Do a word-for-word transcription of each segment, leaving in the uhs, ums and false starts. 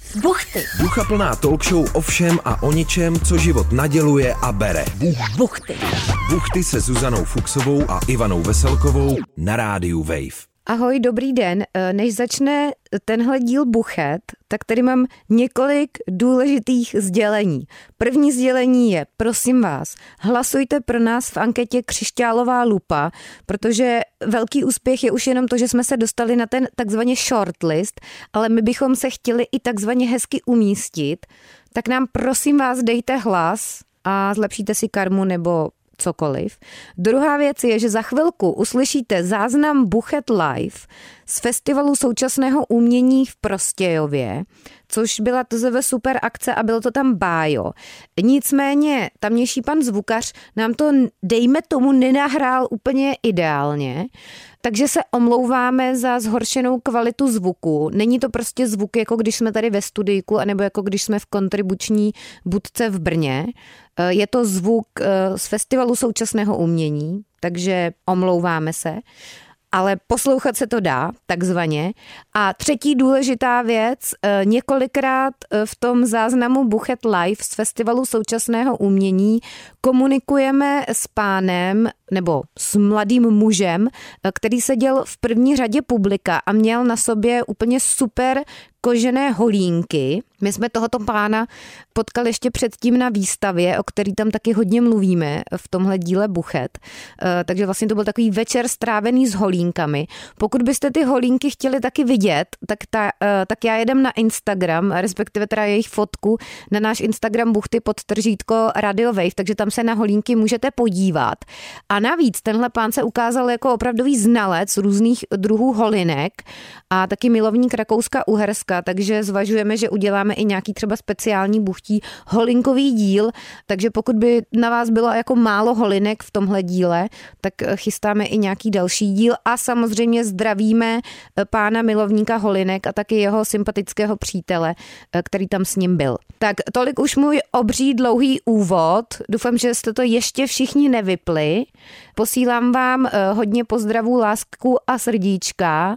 Buchty. Duchaplná talk show o všem a o ničem, co život naděluje a bere. Buchty. Buchty se Zuzanou Fuchsovou a Ivanou Veselkovou na rádiu Wave. Ahoj, dobrý den. Než začne tenhle díl Buchet, tak tady mám několik důležitých sdělení. První sdělení je, prosím vás, hlasujte pro nás v anketě Křišťálová lupa, protože velký úspěch je už jenom to, že jsme se dostali na ten takzvaně shortlist, ale my bychom se chtěli i takzvaně hezky umístit, tak nám prosím vás dejte hlas a zlepšíte si karmu nebo cokoliv. Druhá věc je, že za chvilku uslyšíte záznam Buchet Live z Festivalu současného umění v Prostějově, což byla T Z V super akce a bylo to tam bájo. Nicméně tamnější pan zvukař nám to, dejme tomu, nenahrál úplně ideálně, takže se omlouváme za zhoršenou kvalitu zvuku. Není to prostě zvuk, jako když jsme tady ve studijku, anebo jako když jsme v kontribuční budce v Brně. Je to zvuk z Festivalu současného umění, takže omlouváme se. Ale poslouchat se to dá, takzvaně. A třetí důležitá věc, několikrát v tom záznamu Buchet Live z Festivalu současného umění komunikujeme s pánem nebo s mladým mužem, který seděl v první řadě publika a měl na sobě úplně super kožené holínky. My jsme tohoto pána potkali ještě předtím na výstavě, o který tam taky hodně mluvíme v tomhle díle Buchet. Takže vlastně to byl takový večer strávený s holínkami. Pokud byste ty holínky chtěli taky vidět, tak, ta, tak já jedem na Instagram, respektive teda jejich fotku na náš Instagram Buchty podtržítko Radio Wave, takže tam se na holínky můžete podívat. A navíc tenhle pán se ukázal jako opravdový znalec různých druhů holinek a taky milovník Rakouska-Uherska, takže zvažujeme, že uděláme i nějaký třeba speciální buchtí holinkový díl, takže pokud by na vás bylo jako málo holinek v tomhle díle, tak chystáme i nějaký další díl a samozřejmě zdravíme pána milovníka holinek a taky jeho sympatického přítele, který tam s ním byl. Tak tolik už můj obří dlouhý úvod. Doufám, že jste to ještě všichni nevypli. Posílám vám hodně pozdravů, lásku a srdíčka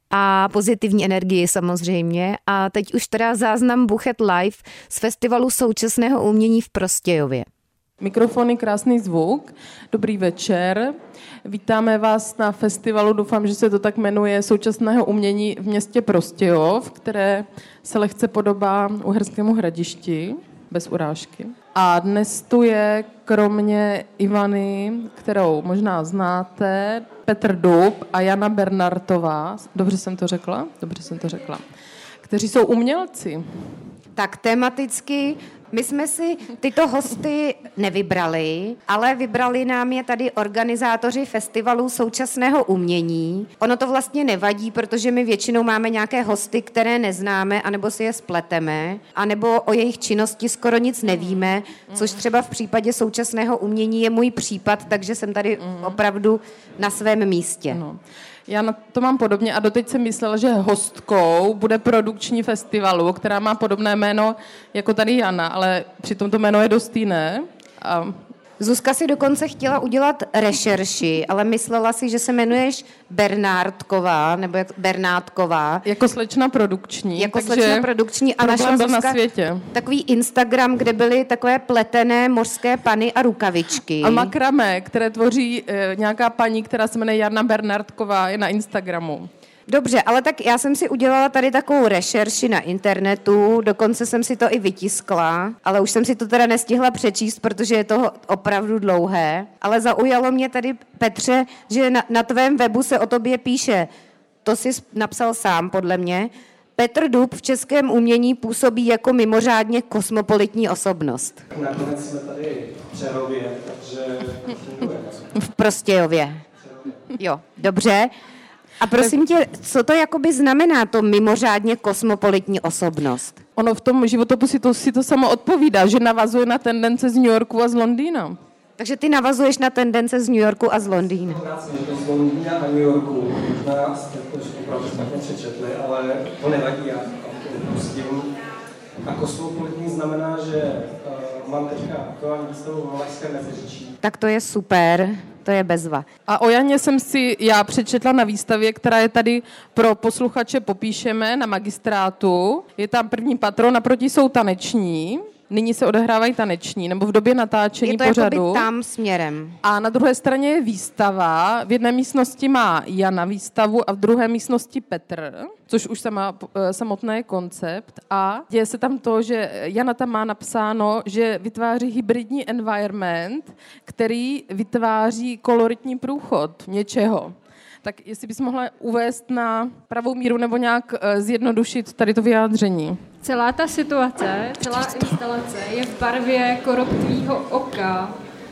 a pozitivní energii samozřejmě. A teď už teda záznam Buchet Live z Festivalu současného umění v Prostějově. Mikrofony, krásný zvuk. Dobrý večer. Vítáme vás na festivalu, doufám, že se to tak jmenuje, současného umění v městě Prostějov, které se lehce podobá Uherskému Hradišti, bez urážky. A dnes tu je kromě Ivany, kterou možná znáte, Petr Dub a Jana Bernardtová, dobře jsem to řekla? Dobře jsem to řekla. Kteří jsou umělci. Tak tematicky my jsme si tyto hosty nevybrali, ale vybrali nám je tady organizátoři Festivalu současného umění. Ono to vlastně nevadí, protože my většinou máme nějaké hosty, které neznáme, anebo si je spleteme, anebo o jejich činnosti skoro nic nevíme, což třeba v případě současného umění je můj případ, takže jsem tady opravdu na svém místě. No. Já na to mám podobně a doteď jsem myslela, že hostkou bude produkční festivalu, která má podobné jméno jako tady Jana, ale přitom to jméno je dost jiné. A... Zuzka si dokonce chtěla udělat rešerši, ale myslela si, že se jmenuješ Bernardková, nebo jak Bernátková. Jako slečna produkční. Jako slečna produkční a našla byl Zuzka na světě. Takový Instagram, kde byly takové pletené mořské pany a rukavičky. A makramé, které tvoří e, nějaká paní, která se jmenuje Jana Bernardková, je na Instagramu. Dobře, ale tak já jsem si udělala tady takovou rešerši na internetu, dokonce jsem si to i vytiskla, ale už jsem si to teda nestihla přečíst, protože je to opravdu dlouhé. Ale zaujalo mě tady, Petře, že na, na tvém webu se o tobě píše, to jsi napsal sám podle mě, Petr Dub v českém umění působí jako mimořádně kosmopolitní osobnost. Nakonec jsme tady v Přerově, takže funguje. V Prostějově. Jo, dobře. A prosím tě, co to jakoby znamená, to mimořádně kosmopolitní osobnost? Ono v tom životopisu to, si to samo odpovídá, že navazuje na tendence z New Yorku a z Londýna. Takže ty navazuješ na tendence z New Yorku a z Londýna. Z Londýna a New Yorku, možná jste to opravdu špatně přečetli, ale to nevadí, já to pustím. A kosmopolitní znamená, že uh, mám teďka aktuální výstavu v Valašském Meziříčí. Tak to je super, to je bezva. A o Janě jsem si já přečetla na výstavě, která je tady pro posluchače Popíšeme na Magistrátu. Je tam první patro, naproti jsou taneční. Nyní se odehrávají taneční, nebo v době natáčení je to pořadu. jakoby tam směrem. A na druhé straně je výstava. V jedné místnosti má Jana výstavu a v druhé místnosti Petr, což už sama, samotné je koncept. A děje se tam to, že Jana tam má napsáno, že vytváří hybridní environment, který vytváří koloritní průchod něčeho. Tak jestli bys mohla uvést na pravou míru nebo nějak zjednodušit tady to vyjádření. Celá ta situace, celá instalace je v barvě koroptvýho oka.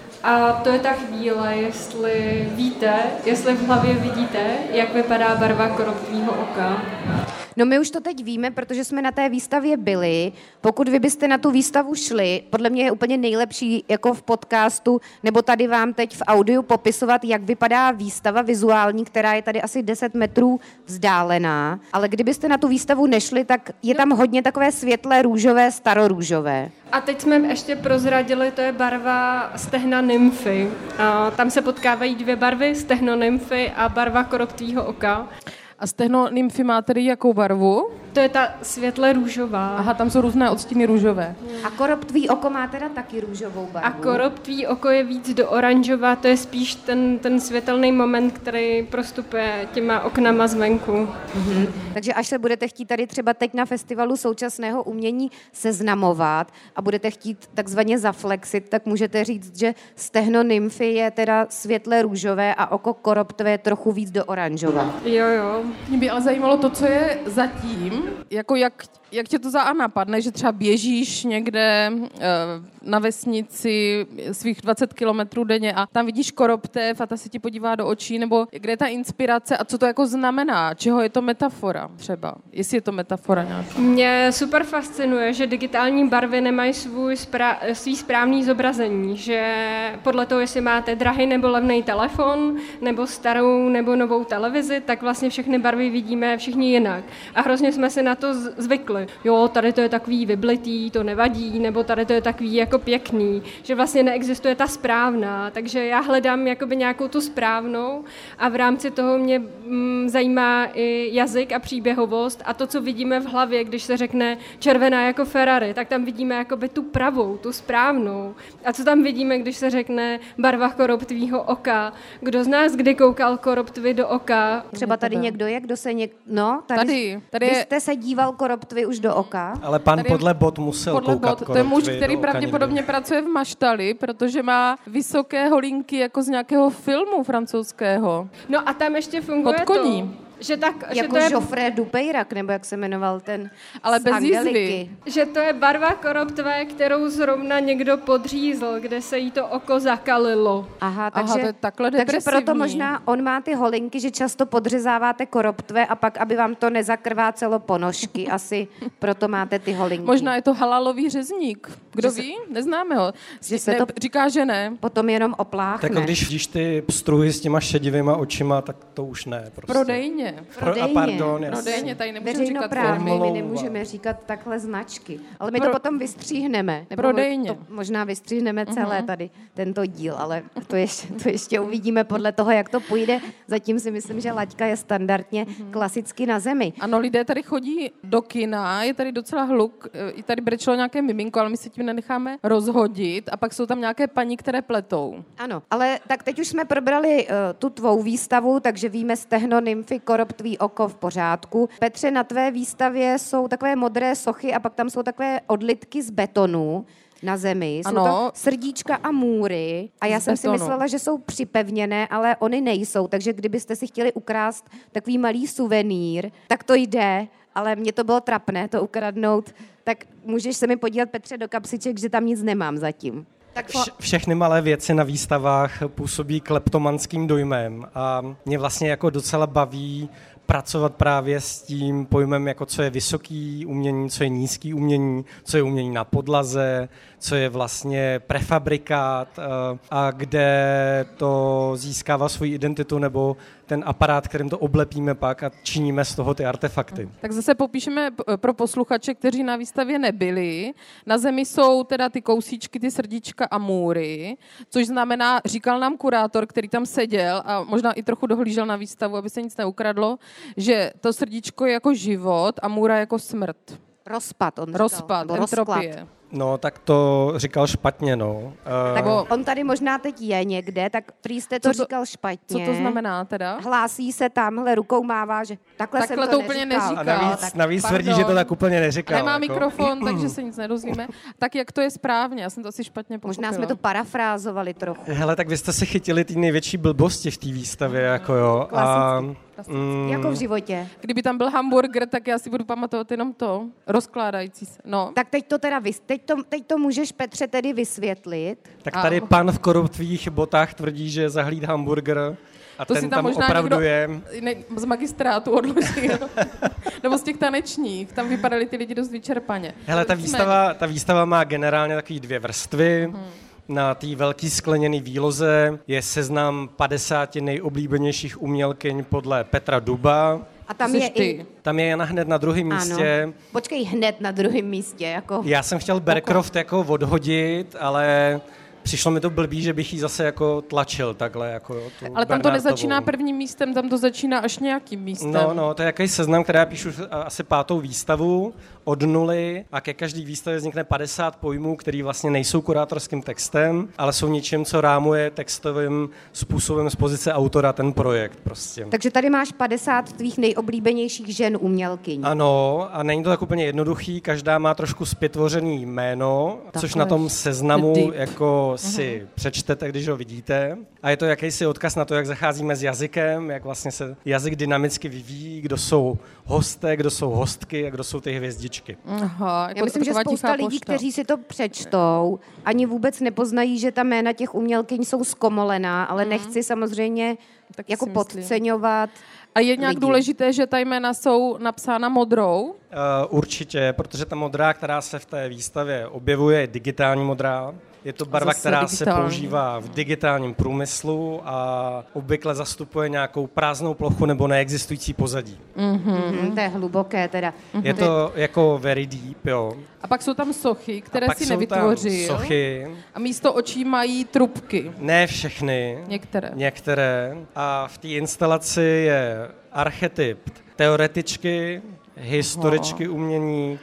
A to je ta chvíle, jestli víte, jestli v hlavě vidíte, jak vypadá barva koroptvýho oka. No my už to teď víme, protože jsme na té výstavě byli. Pokud vy byste na tu výstavu šli, podle mě je úplně nejlepší jako v podcastu, nebo tady vám teď v audiu popisovat, jak vypadá výstava vizuální, která je tady asi deset metrů vzdálená. Ale kdybyste na tu výstavu nešli, tak je tam hodně takové světlé růžové, starorůžové. A teď jsme ještě prozradili, to je barva stehna nymfy. A tam se potkávají dvě barvy, stehno nymfy a barva koroptvýho oka. A stehno nymfy má tedy jakou barvu? To je ta světle růžová. Aha, tam jsou různé odstíny růžové. A koroptvý oko má teda taky růžovou barvu. A koroptvý oko je víc do oranžova, to je spíš ten, ten světelný moment, který prostupuje těma oknama zvenku. Mm-hmm. Takže až se budete chtít tady třeba teď na festivalu současného umění seznamovat a budete chtít takzvaně zaflexit, tak můžete říct, že stehno nymfy je teda světle růžové a oko koroptvé je trochu víc do oranžova. Jo, jo. Mě by ale zajímalo to, co je zatím, jako jak, jak tě to za A napadne, že třeba běžíš někde e, na vesnici svých dvacet kilometrů denně a tam vidíš koroptev a ta se ti podívá do očí, nebo kde je ta inspirace a co to jako znamená, čeho je to metafora třeba, jestli je to metafora nějaká. Mě super fascinuje, že digitální barvy nemají svůj spra- svý správný zobrazení, že podle toho, jestli máte drahý nebo levný telefon, nebo starou nebo novou televizi, tak vlastně všechny barvy vidíme všichni jinak. A hrozně jsme si na to zvykli. Jo, tady to je takový vyblitý, to nevadí, nebo tady to je takový jako pěkný, že vlastně neexistuje ta správná, takže já hledám jakoby nějakou tu správnou a v rámci toho mě mm, zajímá i jazyk a příběhovost a to, co vidíme v hlavě, když se řekne červená jako Ferrari, tak tam vidíme jakoby tu pravou, tu správnou. A co tam vidíme, když se řekne barva koroptvýho oka? Kdo z nás kdy koukal koroptvy do oka? Třeba tady někdo je, kdo se něk... No, tady, tady, tady je... Vy jste se díval koroptvy už do oka? Ale pan tady podle bot musel podle koukat bot, to je muž, který do oka pravděpodobně někdy. pracuje v Maštali, protože má vysoké holínky jako z nějakého filmu francouzského. No a tam ještě funguje Pod koní. to, že, tak, Jako že to je Joffrey Dupeyrak, nebo jak se jmenoval ten Ale z bez Angeliky. jízvy. že to je barva koroptvé, kterou zrovna někdo podřízl, kde se jí to oko zakalilo. Aha, Aha, takže, to je takhle takže depresivní. proto možná on má ty holinky, že často podřezáváte koroptve a pak, aby vám to nezakrvácelo ponožky, asi proto máte ty holinky. Možná je to halalový řezník. Kdo Že se- ví? Neznáme ho. že se ne, to- Říká, že ne. Potom jenom opláchne. Tak jako když vidíš ty struhy s těma šedivýma očima, tak to už ne. Prostě. Prodejně. Pro, a pardon, jasně. Prodejně, tady nemůžeme říkat Veřejnoprávní, firmy. my Omlouvám. nemůžeme říkat takhle značky. Ale my Pro- to potom vystříhneme. Nebo Prodejně. To možná vystříhneme celé tady tento díl, ale to ještě, to ještě uvidíme podle toho, jak to půjde. Zatím si myslím, že laťka je standardně klasicky na zemi. Ano, lidé tady chodí do kina, je tady docela hluk, i tady brečelo nějaké miminko, ale my se tím nenecháme rozhodit a pak jsou tam nějaké paní, které pletou. Ano, ale tak teď už jsme probrali uh, tu tvou výstavu, takže víme stehno, nymfy, koroptvý oko v pořádku. Petře, na tvé výstavě jsou takové modré sochy a pak tam jsou takové odlitky z betonu na zemi. Jsou Ano. to srdíčka a můry a já Z jsem si betonu. myslela, že jsou připevněné, ale oni nejsou, takže kdybyste si chtěli ukrást takový malý suvenýr, tak to jde, ale mně to bylo trapné to ukradnout, tak můžeš se mi podívat, Petře, do kapsiček, že tam nic nemám zatím. Tak Vš- všechny malé věci na výstavách působí kleptomanským dojmem a mě vlastně jako docela baví pracovat právě s tím pojmem, jako co je vysoký umění, co je nízký umění, co je umění na podlaze, co je vlastně prefabrikát a kde to získává svoji identitu nebo ten aparát, kterým to oblepíme pak a činíme z toho ty artefakty. Tak zase popíšeme pro posluchače, kteří na výstavě nebyli. Na zemi jsou teda ty kousíčky, ty srdíčka a můry, což znamená, říkal nám kurátor, který tam seděl a možná i trochu dohlížel na výstavu, aby se nic neukradlo, že to srdíčko je jako život a můra jako smrt. Rozpad, on říkal. Rozpad, entropie. No, tak to říkal špatně, no. Tak on tady možná teď je někde, tak prý jste to, to říkal špatně. Co to znamená teda? Hlásí se tamhle, rukou mává, že takhle, takhle jsem to, to úplně neříkal. neříkal. A navíc, tak, navíc tvrdí, že to tak úplně neříkal. Nemá jako. mikrofon, takže se nic nedozvíme. Tak jak to je správně? Já jsem to asi špatně pochopila. Možná jsme to parafrázovali trochu. Hele, tak vy jste se chytili ty největší blbosti v té výstavě, jako jo. A, mm, jako v životě. Kdyby tam byl hamburger, tak já si budu pamatovat jenom to, rozkládající se. No. Tak teď to teda, vys- teď to, teď to můžeš, Petře, tedy vysvětlit. Tak tady a... pan v koruptvých botách tvrdí, že zahlíd hamburger a to ten si tam, tam možná opravdu někdo je. Ne, z magistrátu odložil. Nebo z těch tanečních. Tam vypadali ty lidi dost vyčerpaně. Hele, ta výstava, ta výstava má generálně takový dvě vrstvy. Hmm. Na té velký skleněné výloze je seznam padesáti nejoblíbenějších umělkyň podle Petra Duba. A tam je ty. i... Tam je Jana hned na druhém místě. Ano. Počkej, hned na druhém místě. Jako... Já jsem chtěl Bercroft jako odhodit, ale přišlo mi to blbý, že bych jí zase jako tlačil takhle. Jako, jo, tu ale tam to Bernardovou. nezačíná prvním místem, tam to začíná až nějakým místem. No, no, to je jaký seznam, který já píšu asi pátou výstavu od nuly a ke každý výstavě vznikne padesát pojmů, který vlastně nejsou kurátorským textem, ale jsou něčím, co rámuje textovým způsobem z pozice autora ten projekt prostě. Takže tady máš padesát tvých nejoblíbenějších žen umělkyň. Ano, a není to tak úplně jednoduchý, každá má trošku zpětvořený jméno, tak což na tom seznamu Deep. jako si uh-huh. přečtete, když ho vidíte. A je to jakýsi odkaz na to, jak zacházíme s jazykem, jak vlastně se jazyk dynamicky vyvíjí, kdo jsou hosté, kdo jsou hostky a kdo jsou ty hvězdičky. Aha, jako já myslím, že spousta lidí, pošta. kteří si to přečtou, ani vůbec nepoznají, že ta jména těch umělkyň jsou zkomolená, ale mm. nechci samozřejmě tak jako podceňovat. A je nějak lidi. důležité, že ta jména jsou napsána modrou? Uh, určitě, protože ta modrá, která se v té výstavě objevuje, je digitální modrá. Je to barva, která digitální. se používá v digitálním průmyslu a obvykle zastupuje nějakou prázdnou plochu nebo neexistující pozadí. Mm-hmm. Mm, to je hluboké teda. Je to jako very deep, jo. A pak jsou tam sochy, které si jsou nevytvořil. Tam sochy. A místo očí mají trubky. Ne všechny. Některé. Některé. A v té instalaci je archetyp teoretičky, historičky Aha. umění,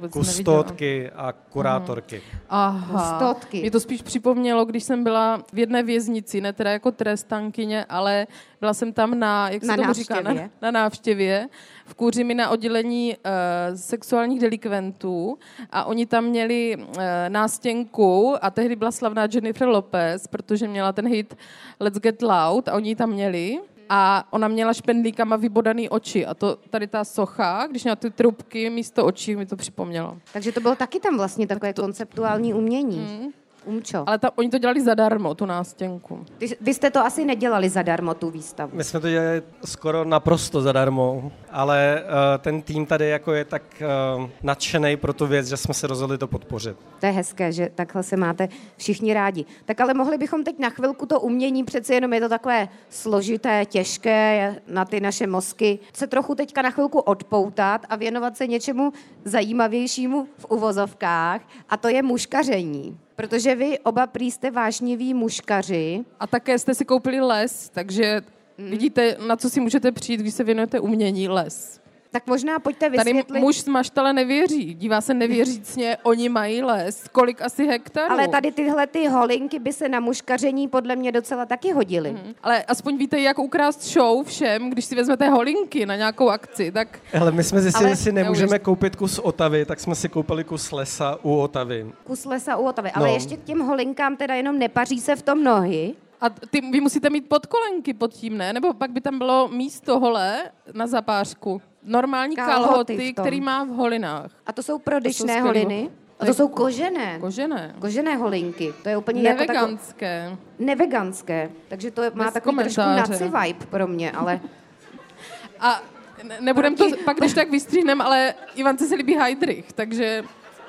kustodky a kurátorky. Aha. Kustodky. Mě to spíš připomnělo, když jsem byla v jedné věznici, ne teda jako trestankyně, ale byla jsem tam na, jak se na tomu návštěvě. říká, na, na návštěvě, v Kůřimi na oddělení uh, sexuálních delikventů a oni tam měli uh, nástěnku a tehdy byla slavná Jennifer Lopez, protože měla ten hit Let's Get Loud a oni ji tam měli. A ona měla špendlíkama vybodaný oči. A to tady ta socha, když měla ty trubky místo očí, mi to připomnělo. Takže to bylo taky tam vlastně takové tak to... konceptuální umění. Mm. Umčo. Ale ta, oni to dělali zadarmo, tu nástěnku. Ty, vy jste to asi nedělali zadarmo, tu výstavu. My jsme to dělali skoro naprosto zadarmo, ale uh, ten tým tady jako je tak uh, nadšenej pro tu věc, že jsme se rozhodli to podpořit. To je hezké, že takhle se máte všichni rádi. Tak ale mohli bychom teď na chvilku to umění, přece jenom je to takové složité, těžké na ty naše mozky, se trochu teďka na chvilku odpoutat a věnovat se něčemu zajímavějšímu v uvozovkách, a to je muškaření. Protože vy oba prý jste vášniví muškaři. A také jste si koupili les, takže mm. vidíte, na co si můžete přijít, když se věnujete umění, les. Tak možná pojďte vysvětlit. Tady muž z Maštale nevěří, dívá se nevěřícně, oni mají les. Kolik asi hektarů? Ale tady tyhle ty holinky by se na muškaření podle mě docela taky hodily. Mm. Ale aspoň víte, jak ukrást show všem, když si vezmete holinky na nějakou akci, tak... Hele, my jsme zjistili, že si nemůžeme neuvěř... koupit kus Otavy, tak jsme si koupili kus lesa u Otavy. Kus lesa u Otavy, ale no. ještě k těm holinkám teda jenom nepaří se v tom nohy. A ty, vy musíte mít podkolenky pod tím, ne? Nebo pak by tam bylo místo hole na zapářku. Normální kalhoty, který má v holinách. A to jsou prodyšné to holiny? A to jsou kožené. Kožené. Kožené holinky. To je úplně neveganské. Jako tako... Neveganské. Takže to má Bez takový trošku naci vibe pro mě, ale... A Ne, nebudem to, pak když tak vystříhnem, ale Ivance se líbí Heydrich, takže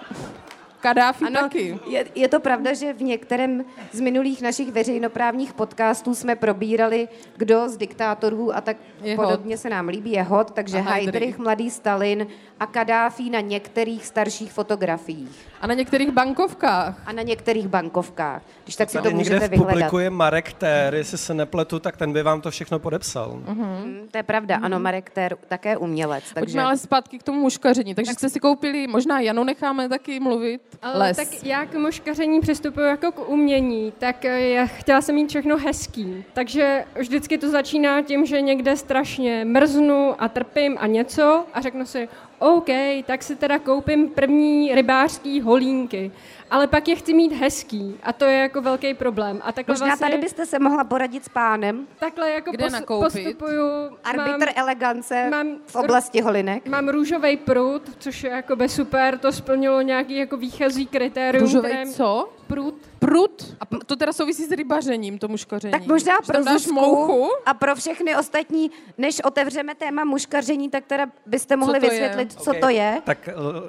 Kadáfi ano, taky. Je, je to pravda, že v některém z minulých našich veřejnoprávních podcastů jsme probírali, kdo z diktátorů a tak je podobně hot. Se nám líbí, je hot, takže Heydrich, mladý Stalin a Kadáfi na některých starších fotografiích. A na některých bankovkách. A na některých bankovkách. Když tak si Tady to můžete někde v vyhledat. publiku je Marek Tér, jestli se nepletu, tak ten by vám to všechno podepsal. Mm, to je pravda, ano, Marek Tér také umělec. Takže... Pojďme ale zpátky k tomu muškaření. Takže tak... jste si koupili, možná Janu necháme taky mluvit, ale les. Tak já k muškaření přistupuji jako k umění, tak já chtěla jsem mít všechno hezký. Takže vždycky to začíná tím, že někde strašně mrznu a trpím a něco a řeknu si, OK, tak si teda koupím první rybářský holínky, ale pak je chci mít hezký a to je jako velký problém. A takhle možná vlastně, tady byste se mohla poradit s pánem. Takhle jako Kde pos, postupuju. Arbitr mám, elegance mám, v oblasti holinek. Mám růžovej prut, což je jakoby super, to splnilo nějaký jako výchozí kritérium. Růžovej které... co? Prut. Prut? A to teda souvisí s rybařením, to muškaření. Tak možná že pro Zuzku mouchu? a pro všechny ostatní, než otevřeme téma muškaření, tak teda byste mohli to vysvětlit, je? co Okay. to je. Tak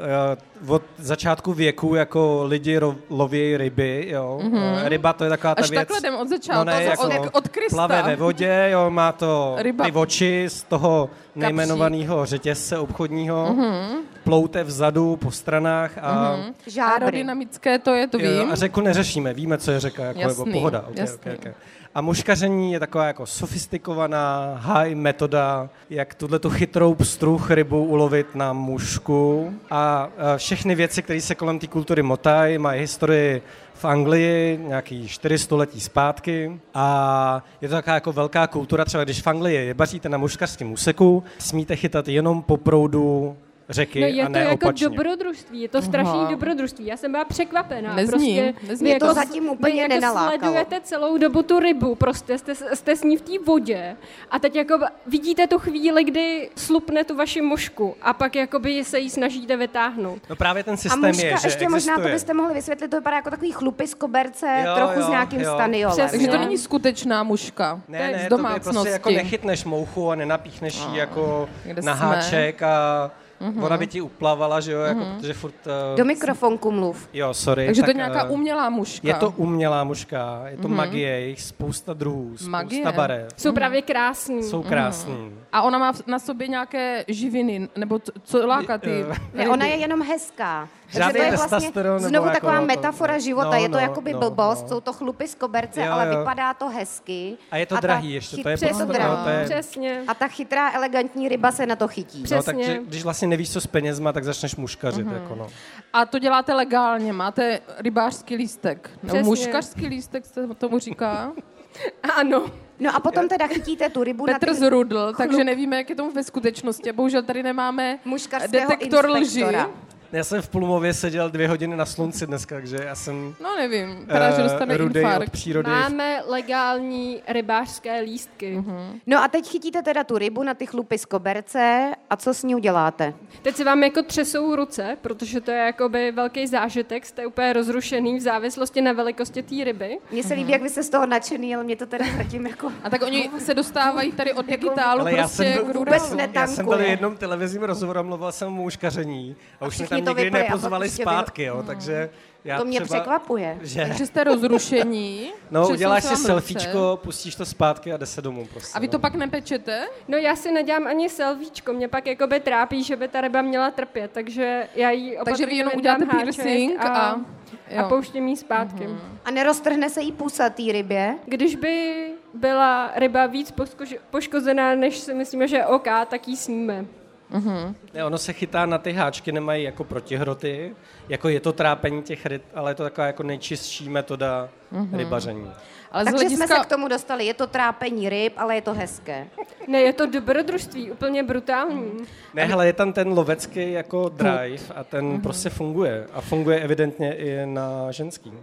uh, od začátku věku jako lidi ro- loví ryby, jo. Mm-hmm. Ryba to je taková ta Až věc. takhle jdem od začátku, no ne, od, jako od, od Krista. Plave ve vodě, jo, má to Ryba. ty oči z toho nejmenovaného řetězce obchodního, mm-hmm. ploute vzadu po stranách a... Mm-hmm. Žábry. Aerodynamické to je, to vím. Jo, a řeku neřešíme, víme, co je řeka, jako Jasný, nebo pohoda. Okay, jasný. okay, okay. A muškaření je taková jako sofistikovaná high metoda, jak tuhletu chytrou pstruh rybu ulovit na mušku. A všechny věci, které se kolem té kultury motají, mají historii v Anglii nějaký čtyři století zpátky a je to taková jako velká kultura, třeba když v Anglii rybaříte na muškařském úseku, smíte chytat jenom po proudu řeky no je a ne to jako opačně. dobrodružství, je to strašný Aha. dobrodružství. Já jsem byla překvapená. Nezní, prostě, nezní. vy To jako, zatím úplně vy jako nenalákalo. sledujete celou dobu tu rybu, prostě jste, jste s ní v té vodě a teď jako vidíte tu chvíli, kdy slupne tu vaši mušku a pak jakoby se jí snažíte vytáhnout. No právě ten A systém muška, je, že ještě existuje. možná to byste mohli vysvětlit, to vypadá jako takový chlupy z koberce, Jo, trochu jo, s nějakým jo. staniolem. Přesně. Takže to No. není skutečná muška. Ne, to je ne, z to je domácnosti. prostě jako nechytneš mouchu a nenapíchneš ji jako kde na jsme? háček a mm-hmm. ona by ti uplavala, že jo, jako, mm-hmm. protože furt... Uh, Do mikrofonku mluv. jo, sorry. Takže tak, to je nějaká uh, umělá muška. Je to umělá muška, je to Mhm. magie, je jich spousta druhů, spousta Magie. barev. Jsou právě krásný. Jsou krásný. A ona má v- na sobě nějaké živiny, nebo co, co láká ty Eh, Ne, ryby? ona je jenom hezká. Takže Žádný to je vlastně testosteron nebo znovu jako taková to- metafora života. no, je to no, jakoby no, blbost, no. jsou to chlupy z koberce, Jo, ale jo. vypadá to hezky. A je to ta drahý ještě, to je chytře- podstatné, drahý. to je- Přesně. A ta chytrá, elegantní ryba se na to chytí. Přesně. No, takže když vlastně nevíš, co s penězma, tak začneš muškařit. Mhm. Jako no. A to děláte legálně, máte rybářský lístek. Nebo Přesně. muškařský lístek se tomu říká. Ano. No a potom teda chytíte tu rybu Petr na ty zrudl, takže nevíme, jak je tomu ve skutečnosti. Bohužel tady nemáme muškařského detektor lži. inspektora. Já jsem v Plumově seděl dvě hodiny na slunci dneska, takže já jsem No nevím, teda, že dostane uh, rudej od infarkt. přírody. Máme legální rybářské lístky. Mm-hmm. No a teď chytíte teda tu rybu na ty chlupy z koberce a co s ní uděláte? Teď se vám jako třesou ruce, protože to je jakoby velký zážitek, jste úplně rozrušený v závislosti na velikosti té ryby. Mně se líbí, jak vy jste z toho nadšený, ale mě to teda zatím jako... A tak oni se dostávají tady od digitálu Ale já prostě jsem, k byl, vůbec já, rudálu. jsem, já jsem netankuje. byl v jednom televizním rozhovoru a mluvil jsem o muškaření a už mě všichni tam to nikdy vypli a pak nepozvali ještě zpátky, jo, takže já To mě třeba, překvapuje. Že, Takže jste rozrušení. no, třesou uděláš se si vám ruce. selfiečko, pustíš to zpátky a jde se domů prostě. A vy to no. pak nepečete? No já si nedělám ani selvíčko, mě pak jakoby trápí, že by ta ryba měla trpět, takže já jí opatrně Takže vy jenom vyndám uděláte háček piercing a... a, jo. a pouštím jí zpátky. Mm-hmm. A neroztrhne se jí pusa té rybě? Když by byla ryba víc poškož- poškozená, než si myslíme, že je OK, tak ji sníme. Ne, ono se chytá na ty háčky, nemají jako protihroty, jako je to trápení těch ryb, ale je to taková jako nejčistší metoda mm-hmm. rybaření. Ale z Takže hlediska... jsme se k tomu dostali. Je to trápení ryb, ale je to hezké. Ne, je to dobrodružství, úplně brutální. Ne, hele, je tam ten lovecký jako drive a ten mm-hmm. prostě funguje. A funguje evidentně i na ženský.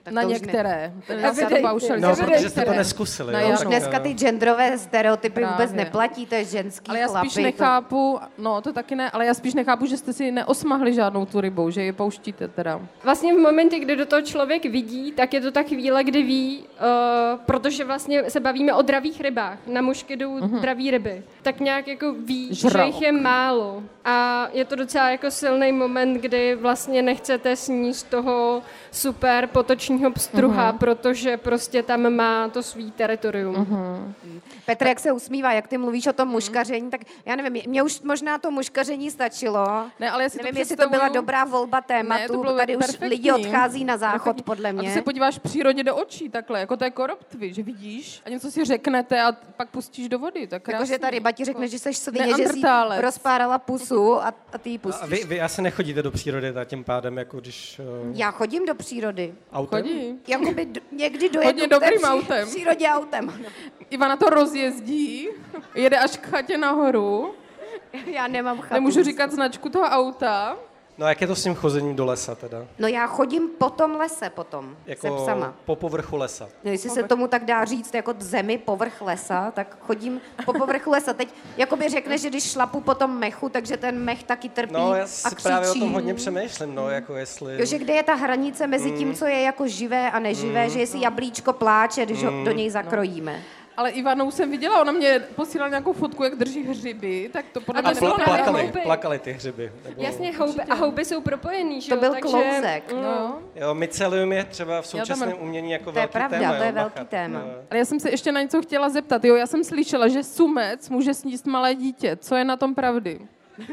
Na to už některé. Ne. Já se to paušali. No, protože jste to neskusili. Na jo, Janu. Už tak, dneska ty genderové stereotypy Právě. vůbec neplatí, to je ženský Ale já chlapy. spíš nechápu, no to taky ne, ale já spíš nechápu, že jste si neosmahli žádnou tu rybou, že ji pouštíte teda. Vlastně v momentě, kdy do toho člověk vidí, tak je to ta chvíle, kdy ví, uh, protože vlastně se bavíme o dravých rybách, na mušky jdou uh-huh. draví ryby, tak nějak jako ví, Žralok. že jich je málo. A je to docela jako silný moment, kdy vlastně nechcete sníst toho super potočního pstruha, uh-huh. protože prostě tam má to svý teritorium. Uh-huh. Petr, jak se usmívá, jak ty mluvíš o tom muškaření, tak já nevím, mě už možná to muškaření stačilo. Ne, ale já si nevím, to jestli to byla představuju- dobrá volba tématu, Ne, to bylo tady už perfektní. lidi odchází na záchod, Perfektní. podle A mě. ty se podíváš přírodě do očí takhle, jako to je koroptvy, že vidíš a něco si řeknete a pak pustíš do vody, tak krásný. Jakože ta ryba ti řekne, že jsi svině, že jsi Neandertálec. rozpárala pusu a, a ty ji A pustíš. vy, vy asi nechodíte do přírody a tím pádem, jako když uh, Já chodím do přírody. autem? Chodí. Jakoby d- někdy dojedu Hodně k té dobrým pří- autem. přírodě autem. Ivana to rozjezdí, jede až k chatě nahoru, Já nemám chatu. nemůžu říkat značku toho auta. No a jak je to s tím chozením do lesa teda? No já chodím po tom lese potom, Jako se psama. po povrchu lesa. No, jestli se tomu tak dá říct, jako zemi, povrch lesa, tak chodím po povrchu lesa. Teď jakoby řekne, že když šlapu po tom mechu, takže ten mech taky trpí No já a si křičí. právě o tom hodně přemýšlím, no, jako jestli... Jo, že kde je ta hranice mezi tím, co je jako živé a neživé, Mm. že jestli jablíčko pláče, když ho do něj zakrojíme. Ale Ivanu jsem viděla, ona mě posílala nějakou fotku, jak drží hřiby, tak to podle A mě to Pla- bylo nebylo na plakali, houby. plakali ty hřiby. Nebo... Jasně, houby, a houby jsou propojený, že To jo? byl takže, klouzek. mm, No. Jo, mycelium je třeba v Já tam- současném umění jako To je velký pravda, téma. to je jo, velký bacha. téma. Jo. Ale já jsem se ještě na něco chtěla zeptat. Jo, já jsem slyšela, že sumec může sníst malé dítě. Co je na tom pravdy?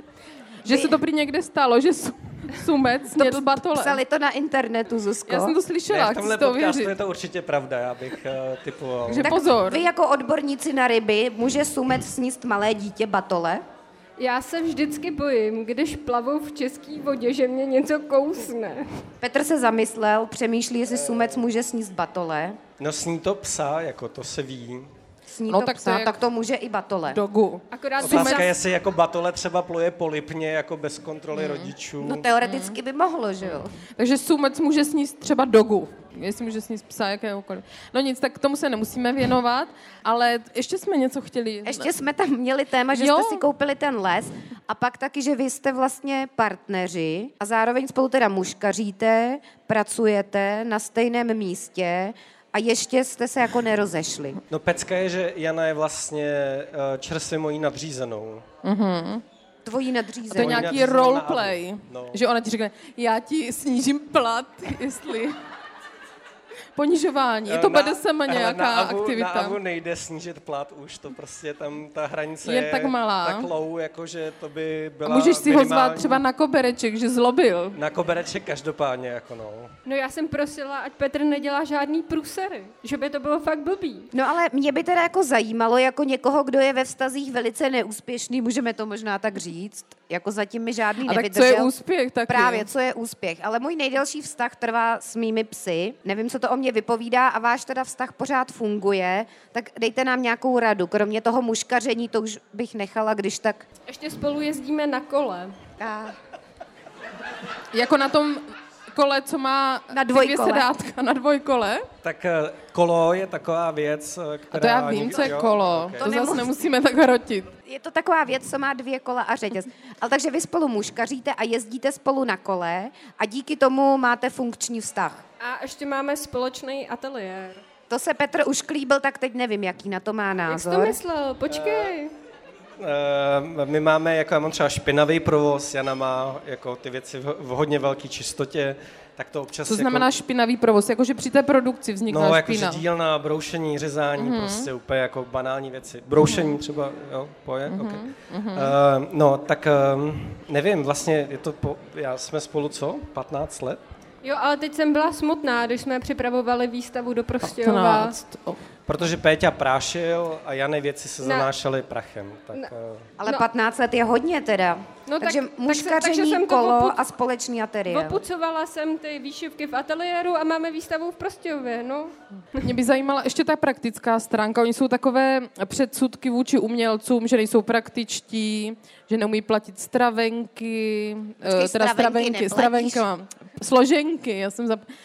Že se to prý někde stalo, že su- sumec snědl batole. Psali to na internetu, Zuzko. Já jsem to Ne, slyšela, v chci tomhle si to podcastu věřit. je to určitě pravda, já bych uh, typoval. Že Tak pozor. vy jako odborníci na ryby, může sumec sníst malé dítě batole? Já se vždycky bojím, když plavu v české vodě, že mě něco kousne. Petr se zamyslel, přemýšlí, jestli sumec může sníst batole. No sní to psa, jako to se ví. Sní No, to tak to psa, je- tak to může i batole. Dogu. Akorát bych Otázka zas- je, jestli jako batole třeba pluje polipně, jako bez kontroly Hmm. rodičů. No teoreticky by mohlo, že jo? Takže sumec může sníst třeba dogu. Jestli může sníst psa, jakéhokoliv. No nic, tak k tomu se nemusíme věnovat, ale ještě jsme něco chtěli. Ještě jsme tam měli téma, že Jo. jste si koupili ten les a pak taky, že vy jste vlastně partneři a zároveň spolu teda muškaříte, pracujete na stejném místě a ještě jste se jako nerozešli. No pecka je, že Jana je vlastně uh, čerstvě mojí nadřízenou. Tvojí To je nadřízený. nějak- nějaký nadřízená na roleplay, Avu. No. že ona ti řekne, já ti snížím plat, jestli... Ponižování, je to B D S M hele, nějaká na Avu, aktivita. Na Avu nejde snížit plat už, to prostě tam ta hranice Je je tak malá. tak low, jakože to by byla A můžeš si ho zvát minimální- třeba na kobereček, že zlobil. Na kobereček každopádně, jako no. No já jsem prosila, ať Petr nedělá žádný průsery, že by to bylo fakt blbý. No ale mě by teda jako zajímalo, jako někoho, kdo je ve vztazích velice neúspěšný, můžeme to možná tak říct, jako zatím mi žádný A tak co nevydržel. je úspěch taky? Právě, co je úspěch. Ale můj nejdelší vztah trvá s mými psy. Nevím, co to o mě vypovídá a váš teda vztah pořád funguje, tak dejte nám nějakou radu. Kromě toho muškaření, to už bych nechala, když tak... Ještě spolu jezdíme na kole. A... Jako na tom kole, co má Na ty dvojkole. dvě sedátka na dvojkole? Tak eh, kolo je taková věc, eh, která... A to já vím, co je jo, kolo. ok. To, To zase nemus- nemusíme tak hrotit. Je to taková věc, co má dvě kola a řetěz. Ale takže vy spolu muškaříte a jezdíte spolu na kole a díky tomu máte funkční vztah. A ještě máme společný ateliér. To se Petr už klíbil, tak teď nevím, jaký na to má Jak jsi názor. to myslel? Počkej. Eh, my máme, jako já mám třeba špinavý provoz, Jana má jako ty věci v, v hodně velké čistotě, tak to občas Co znamená jako, špinavý provoz? Jakože při té produkci vzniká no, jakože špina. dílna, broušení, řezání, mm-hmm. prostě úplně jako banální věci. Broušení mm-hmm. třeba, jo, poje, mm-hmm. okay. mm-hmm. Uh, no, tak uh, nevím, vlastně je to, po, já jsme spolu co, patnáct let? Jo, ale teď jsem byla smutná, když jsme připravovali výstavu do Prostějova. patnáct. Oh. Protože Péťa prášil a Jany věci se Ne. zanášely prachem. Tak, Ne. uh, Ale No. patnáct let je hodně teda. No takže tak- tak se- muškaření, takže jsem to kolo oput- a společný ateliér. Opucovala jsem ty výšivky v ateliéru a máme výstavu v Prostějově, no. Mě by zajímala ještě ta praktická stránka. Oni jsou takové předsudky vůči umělcům, že nejsou praktičtí, že neumí platit stravenky, Počkej, eh, teda stravenky stravenky, neplatíš? stravenka, složenky, já jsem zap...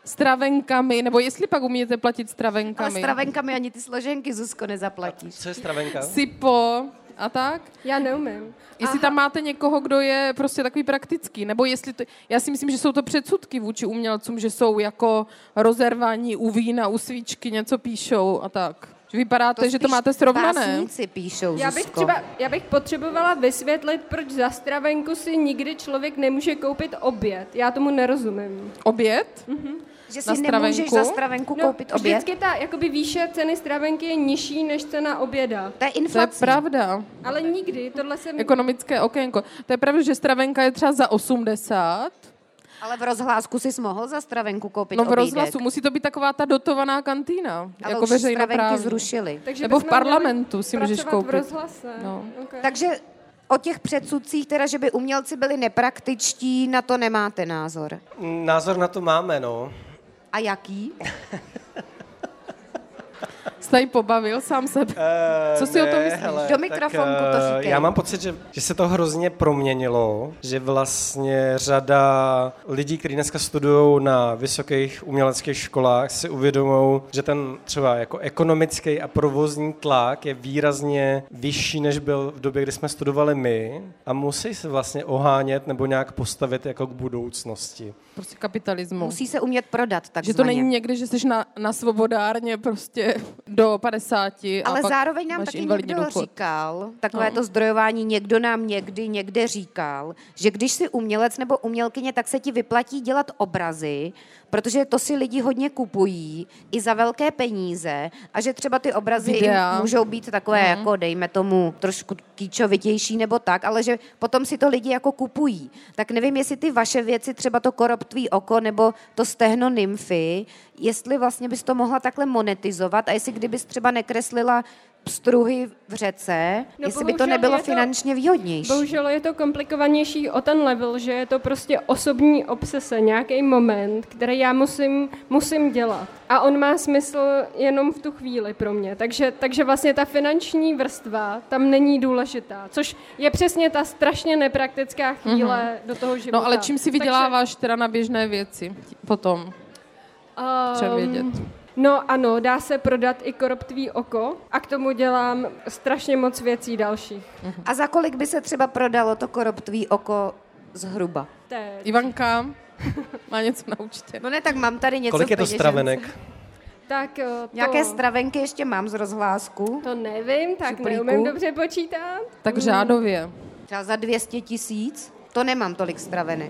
stravenkami, nebo jestli pak umíte platit stravenkami. Ale stravenkami ani ty složenky, Zuzko, nezaplatíš. Co je stravenka? Sipo a tak. Já neumím. Jestli tam máte někoho, kdo je prostě takový praktický, nebo jestli to, já si myslím, že jsou to předsudky vůči umělcům, že jsou jako rozervaní u vína, u svíčky, něco píšou a tak. Že vypadáte, to že to máte srovnané. Básníci píšou, Já bych Zuzko. třeba, já bych potřebovala vysvětlit, proč za stravenku si nikdy člověk nemůže koupit oběd. Já tomu nerozumím. Oběd? Mhm. Že na si stravenku? nemůžeš za stravenku No, koupit oběd? vždycky ta jakoby výše ceny stravenky je nižší než cena oběda. To je To je inflace. pravda. Ale nikdy, tohle jsem... Ekonomické okénko. To je pravda, že stravenka je třeba za osmdesát. Ale v rozhlásku jsi mohl za stravenku koupit No v obídek. rozhlasu musí to být taková ta dotovaná kantýna. Ale jako už stravenky veřejnoprávní. zrušili. Takže Nebo v bychom parlamentu měli si můžeš pracovat koupit. v rozhlase. No. Okay. Takže o těch předsudcích, teda, že by umělci byli nepraktičtí, na to nemáte názor. Názor na to máme, no. A jaký? Jsi tady pobavil sám sebe. Uh, Co si o tom myslíš? Do mikrofonku to eh, říkej. Já mám pocit, že, že se to hrozně proměnilo, že vlastně řada lidí, kteří dneska studují na vysokých uměleckých školách, si uvědomují, že ten třeba jako ekonomický a provozní tlak je výrazně vyšší, než byl v době, kdy jsme studovali my, a musí se vlastně ohánět nebo nějak postavit jako k budoucnosti. Prostě kapitalismu. Musí se umět prodat, takzvaně. Že to není někde, že jsi na, na svobodárně prostě do padesáti a Ale pak zároveň nám máš taky invalidní někdo důchod. říkal, takové No. to zdrojování, někdo nám někdy někde říkal, že když jsi umělec nebo umělkyně, tak se ti vyplatí dělat obrazy, protože to si lidi hodně kupují i za velké peníze a že třeba ty obrazy Videa. jim můžou být takové, Mhm. jako dejme tomu trošku kýčovitější nebo tak, ale že potom si to lidi jako kupují. Tak nevím, jestli ty vaše věci, třeba to koroptví oko nebo to stehno nymfy, jestli vlastně bys to mohla takhle monetizovat a jestli kdybys třeba nekreslila pstruhy v řece, No, jestli by to bohužel nebylo je to- finančně výhodnější. Bohužel je to komplikovanější o ten level, že je to prostě osobní obsese, nějaký moment, který já musím, musím dělat. A on má smysl jenom v tu chvíli pro mě. Takže, takže vlastně ta finanční vrstva tam není důležitá, což je přesně ta strašně nepraktická chvíle mm-hmm. do toho života. No ale čím si vyděláváš teda na běžné věci potom? Třeba vědět. Um, no ano, dá se prodat i koroptví oko a k tomu dělám strašně moc věcí dalších. A za kolik by se třeba prodalo to koroptví oko zhruba? Teď. Ivanka má něco na účtě. No ne, tak mám tady něco Kolik v je to peněžence. stravenek? Tak, eh, to, Nějaké stravenky ještě mám z rozhlásku. to nevím, tak Šuplíku. neumím dobře počítat. Tak řádově. Třeba za dvě stě tisíc. To nemám tolik stravenek.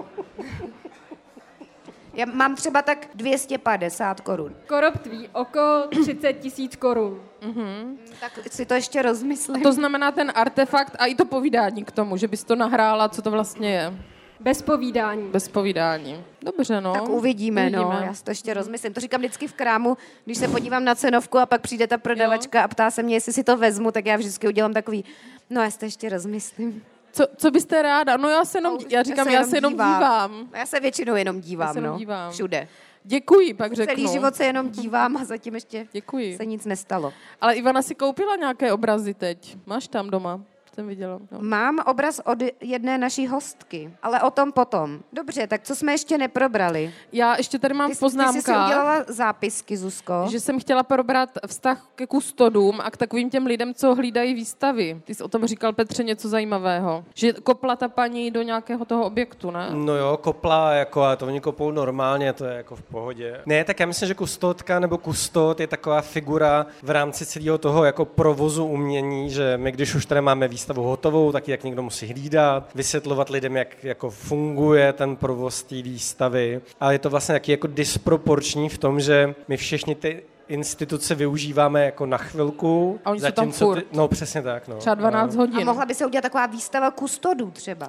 Já mám třeba tak dvě stě padesát korun. Koroptví oko třicet tisíc korun. Tak si to ještě rozmyslím. To znamená ten artefakt a i to povídání k tomu, že bys to nahrála, co to vlastně je. Bez povídání. Bez povídání. Dobře, no. Tak uvidíme, uvidíme, no. Já si to ještě rozmyslím. To říkám vždycky v krámu, když se podívám na cenovku a pak přijde ta prodavačka a ptá se mě, jestli si to vezmu, tak já vždycky udělám takový, no já si to ještě rozmyslím. Co, co byste ráda? No já se jenom, No, já říkám, já se jenom dívám. Já se většinou jenom dívám, Já se jenom no. dívám. Všude. Děkuji, pak řeknu. Celý život se jenom dívám a zatím ještě Děkuji. se nic nestalo. Ale Ivana si koupila nějaké obrazy teď. Máš tam doma? Jsem viděla. No. Mám obraz od jedné naší hostky, ale o tom potom. Dobře, tak co jsme ještě neprobrali? Já ještě tady mám Ty, v ty jsi si poznámkách, udělala zápisky, Zuzko. že jsem chtěla probrat vztah ke kustodům a k takovým těm lidem, co hlídají výstavy. Ty jsi o tom říkal, Petře, něco zajímavého. Že kopla ta paní do nějakého toho objektu, ne? No jo, kopla, jako, ale to oni kopou normálně, to je jako v pohodě. Ne, tak já myslím, že kustodka nebo kustod je taková figura v rámci celého toho jako provozu umění, že my, když už tady máme výstavu hotovou, tak jak někdo musí hlídat, vysvětlovat lidem, jak jako funguje ten provoz té výstavy. A je to vlastně taky jako disproporční v tom, že my všichni ty instituce využíváme jako na chvilku. A oni jsou tam zatímco furt. Ty, no přesně tak. No. Třeba dvanáct A hodin. mohla by se udělat taková výstava kustodů třeba.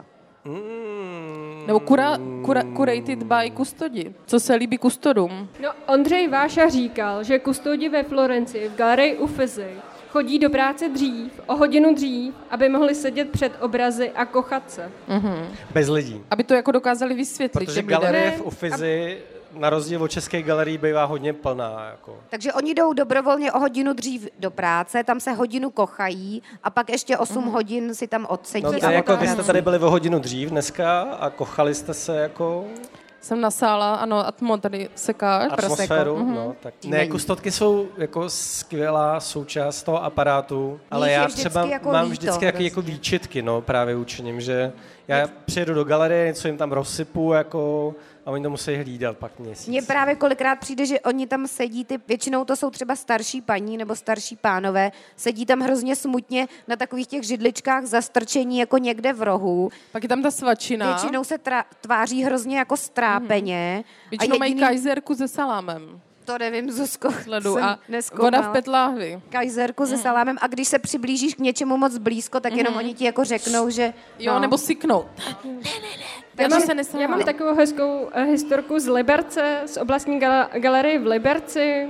Mm. Nebo kura, kura, curated by kustodi. Co se líbí kustodům? No, Ondřej Váša říkal, že kustodi ve Florencii v galerii Uffizi chodí do práce dřív, o hodinu dřív, aby mohli sedět před obrazy a kochat se. Bez lidí. Aby to jako dokázali vysvětlit. Protože těm lidem. galerie Ne, v Uffizi, na rozdíl od české galerii, bývá hodně plná. Jako. Takže oni jdou dobrovolně o hodinu dřív do práce, tam se hodinu kochají a pak ještě osm hodin si tam odsedí. No to a je jako, vy odpracují. jste tady byli o hodinu dřív dneska a kochali jste se jako... jsem nasála, ano, Atmo tady sekáš. Atmosféru, no, tak ne, kustodky jsou jako skvělá součást toho aparátu, ale já třeba jako mám vždycky jako, jako výčitky, no, právě učením, že já přijedu do galerie, něco jim tam rozsypu, jako, a oni to musí hlídat pak měsíc. Mně právě kolikrát přijde, že oni tam sedí, ty, většinou to jsou třeba starší paní nebo starší pánové, sedí tam hrozně smutně na takových těch židličkách zastrčení jako někde v rohu. Pak je tam ta svačina. Většinou se tra- tváří hrozně jako strápeně. Hmm. Většinou jediný... mají kajzerku se salámem. To nevím, Zuzko, Sledu. A voda v PET lahvi. Kajzerku mm. se salámem a když se přiblížíš k něčemu moc blízko, tak jenom mm. oni ti jako řeknou, že... Jo, no. Nebo syknou. Ne, ne, ne. Já mám, já mám takovou hezkou uh, historku z Liberce, z oblastní gal- galerie v Liberci,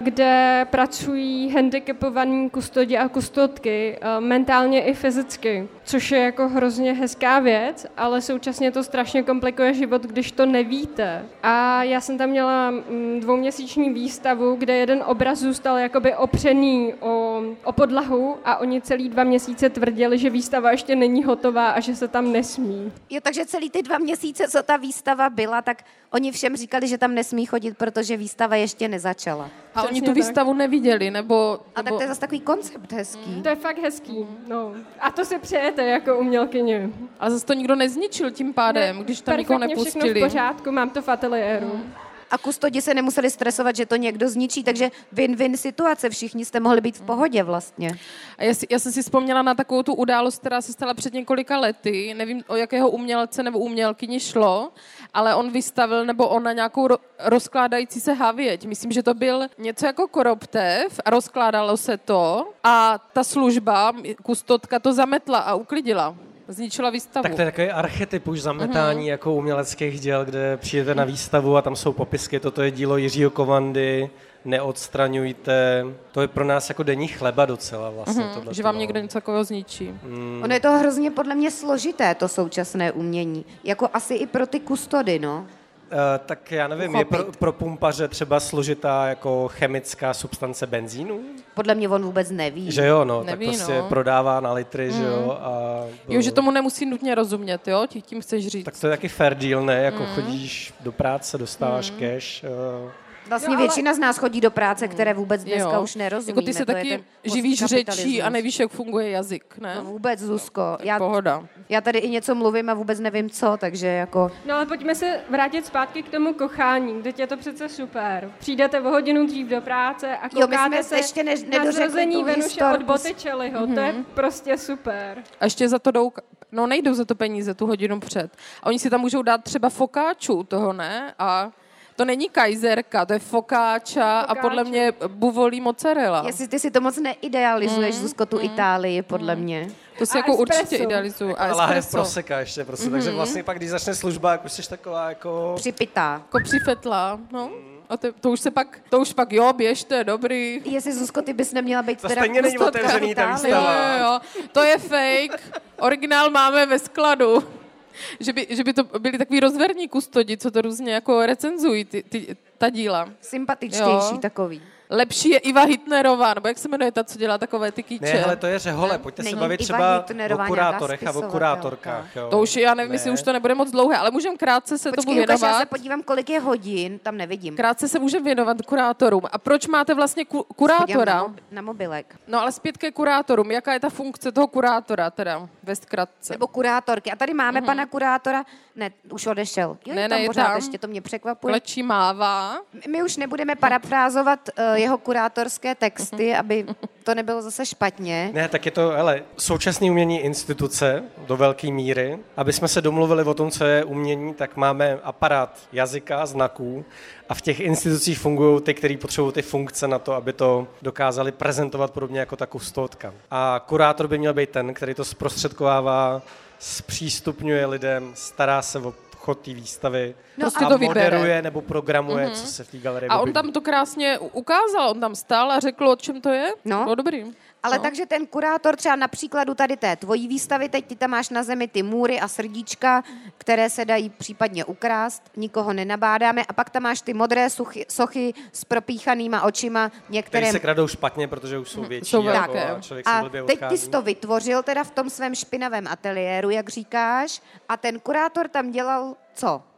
kde pracují handicapovaní kustodi a kustodky, uh, mentálně i fyzicky, což je jako hrozně hezká věc, ale současně to strašně komplikuje život, když to nevíte. A já jsem tam měla mm, dvouměsíční výstavu, kde jeden obraz zůstal jakoby opřený o, o podlahu a oni celý dva měsíce tvrdili, že výstava ještě není hotová a že se tam nesmí. Jo, takže celý ty dva měsíce, co ta výstava byla, tak oni všem říkali, že tam nesmí chodit, protože výstava ještě nezačala. A oni tu výstavu tak neviděli, nebo, nebo... A tak to je zase takový koncept hezký. Mm. To je fakt hezký, no. A to si přejete jako umělkyně. A zase to nikdo nezničil tím pádem, ne, když tam nikoho nepustili. Všechno v pořádku, mám to v ateliéru. Mm. A kustodi se nemuseli stresovat, že to někdo zničí, takže win-win situace, všichni jste mohli být v pohodě vlastně. A já, si, já jsem si vzpomněla na takovou tu událost, která se stala před několika lety, nevím, o jakého umělce nebo umělkyni šlo, ale on vystavil, nebo on na nějakou ro, rozkládající se havěť. Myslím, že to byl něco jako koroptev a rozkládalo se to a ta služba, kustodka to zametla a uklidila. Zničila výstavu. Tak to je takový archetyp už zametání uh-huh. jako uměleckých děl, kde přijdete na výstavu a tam jsou popisky, toto je dílo Jiřího Kovandy, neodstraňujte. To je pro nás jako denní chleba docela vlastně. Uh-huh. Že vám někdo něco takového zničí. Mm. Ono je to hrozně podle mě složité, to současné umění. Jako asi i pro ty kustody, no. Uh, tak já nevím, uchopit. Je pro, pro pumpaře třeba složitá jako chemická substance benzínu? Podle mě on vůbec neví. Že jo, no, neví, tak prostě no. prodává na litry, mm. že jo. A jo, že tomu nemusí nutně rozumět, jo, tím chceš říct. Tak to je taky fair deal, ne, jako mm. chodíš do práce, dostáváš mm. cash. Uh, Vlastně jo, ale... většina z nás chodí do práce, které vůbec dneska jo. už nerozumíme. Jako ty se taky živíš řečí a nevíš, jak funguje jazyk, ne? No vůbec, Zuzko. Já, pohoda. Já tady i něco mluvím a vůbec nevím co, takže jako... No ale pojďme se vrátit zpátky k tomu kochání, kde je to přece super. Přijdete o hodinu dřív do práce a koukáte jo, se ještě ne, na zrození Venuše od Botticelliho. Mm-hmm. To je prostě super. A ještě za to jdou, no nejdou za to peníze tu hodinu před. A oni si tam můžou dát třeba fokáčů toho, ne? A... To není kajzerka, to je fokáča a podle mě buvolí mozzarella. Jestli ty si to moc neidealizuješ, mm, Zuzko, tu mm, Itálii, podle mm. mě. To si a jako espresso. Určitě idealizuju. A láhev proseka ještě, prostě. Mm-hmm. Takže vlastně pak, když začne služba, jak už jsi taková jako... Připitá. Jako přifetla, no. A to, to už se pak, to už pak, jo, běžte, dobrý. Jestli, Zuzko, ty bys neměla být to teda... To stejně není otevřený ta výstava. Jo, jo, jo. To je fake. Originál máme ve skladu. Že by, že by to byli takový rozverní kustodi, co to různě jako recenzují ty, ty, ta díla. Sympatičtější jo. takový. Lepší je Iva Hitnerová, nebo jak se jmenuje ta, co dělá takové ty kýče? Ne, ale to je řehole, pojďte ne? se bavit třeba o kurátorech a o kurátorkách. Jo. To už, já nevím, ne. jestli už to nebude moc dlouhé, ale můžeme krátce se Počkej, tomu věnovat. Počkej, já se podívám, kolik je hodin, tam nevidím. Krátce se můžeme věnovat kurátorům. A proč máte vlastně ku, kurátora? Na, mob, na mobilek. No ale zpět ke kurátorům. Jaká je ta funkce toho kurátora, teda ve zkratce? Nebo kurátorky. A tady máme uh-huh. pana kurátora, ne, už odešel. Jo, ne, tam ne, pořád tam. ještě, to mě překvapuje. Klečí mává. My už nebudeme parafrázovat uh, jeho kurátorské texty, aby to nebylo zase špatně. Ne, tak je to, hele, současné umění instituce do velké míry. Aby jsme se domluvili o tom, co je umění, tak máme aparát jazyka, znaků a v těch institucích fungují ty, kteří potřebují ty funkce na to, aby to dokázali prezentovat podobně jako ta kustodka. A kurátor by měl být ten, který to zprostředkovává, zpřístupňuje lidem, stará se o chod té výstavy no a to moderuje vybere. nebo programuje, mm-hmm. co se v té galerii A on tam to krásně ukázal, on tam stál a řekl, o čem to je. No, no dobrý. Ale no. takže ten kurátor třeba na příkladu tady té tvojí výstavy, teď ty tam máš na zemi ty můry a srdíčka, které se dají případně ukrást, nikoho nenabádáme a pak tam máš ty modré suchy, sochy s propíchanýma očima, některé... Které se kradou špatně, protože už jsou větší. Jsou jako, a člověk a se blbě teď odchází. ty jsi to vytvořil teda v tom svém špinavém ateliéru, jak říkáš, a ten kurátor tam dělal co?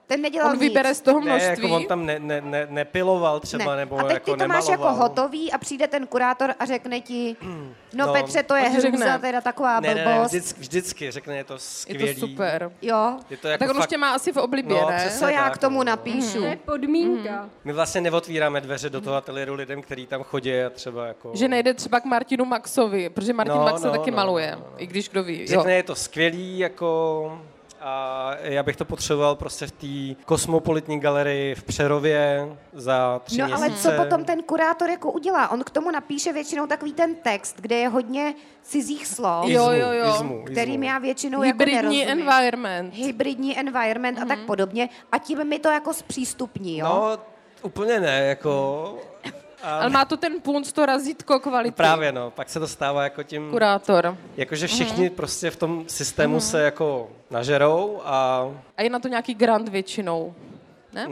Ten nedělal On vybere nic. z toho Ne, množství. jako on tam ne, ne, ne, nepiloval třeba, Ne. nebo A teď jako ty to máš jako nemaloval. hotový a přijde ten kurátor a řekne ti, no, No. Petře, to je On ti hrůza, řekne. teda taková Ne, ne, ne, blbost. vždycky, vždycky řekne, je to Je skvělý. to super. Jo, Je to A jako tak on už fakt... tě má asi v oblibě, No, ne? přesně. co já tak, k tomu no. napíšu. To je podmínka. My vlastně neotvíráme dveře do toho ateliéru lidem, kteří tam chodí a třeba jako... Že nejde třeba k Martinu Maxovi, protože Martin No, Max se no, taky no, maluje, no, no. i když kdo ví. Jo. Řekne, je to skvělý, jako... A já bych to potřeboval prostě v té kosmopolitní galerii v Přerově za tři No ale měsíce. co potom ten kurátor jako udělá? On k tomu napíše většinou takový ten text, kde je hodně cizích slov, Jo, jo, jo. Izmu, izmu. kterým já většinou Hybridní jako nerozumím. environment. Hybridní environment a tak podobně. A tím mi to jako zpřístupní, jo? No, úplně ne, jako... A Ale má to ten punc, to razítko kvality. právě, no, pak se to stává jako tím... Kurátor. Jakože všichni prostě v tom systému se jako nažerou a... A je na to nějaký grant většinou. Ne?